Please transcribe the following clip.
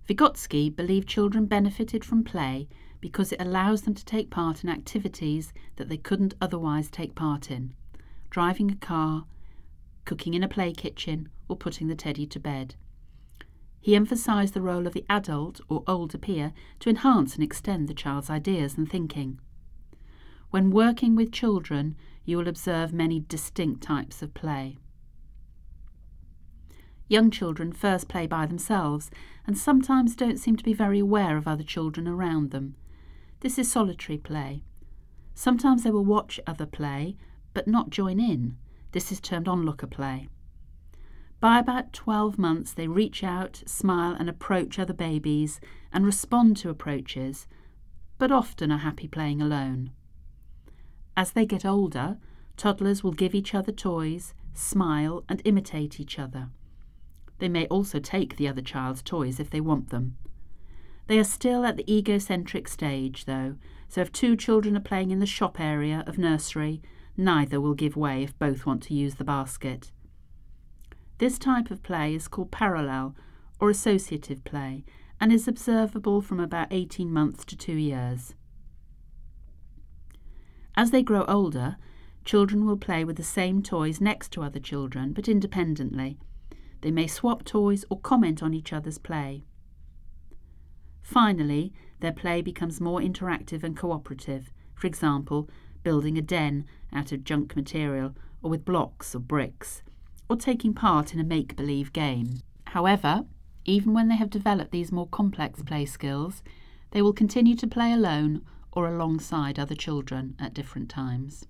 Vygotsky believed children benefited from play because it allows them to take part in activities that they couldn't otherwise take part in: driving a car, cooking in a play kitchen, or putting the teddy to bed. He emphasised the role of the adult or older peer to enhance and extend the child's ideas and thinking. When working with children, you will observe many distinct types of play. Young children first play by themselves and sometimes don't seem to be very aware of other children around them. This is solitary play. Sometimes they will watch other play, but not join in. This is termed onlooker play. By about 12 months, they reach out, smile and approach other babies and respond to approaches, but often are happy playing alone. As they get older, toddlers will give each other toys, smile and imitate each other. They may also take the other child's toys if they want them. They are still at the egocentric stage, though, so if two children are playing in the shop area of nursery, neither will give way if both want to use the basket. This type of play is called parallel or associative play and is observable from about 18 months to 2 years. As they grow older, children will play with the same toys next to other children, but independently. They may swap toys or comment on each other's play. Finally, their play becomes more interactive and cooperative, for example, building a den out of junk material or with blocks or bricks, or taking part in a make-believe game. However, even when they have developed these more complex play skills, they will continue to play alone or alongside other children at different times.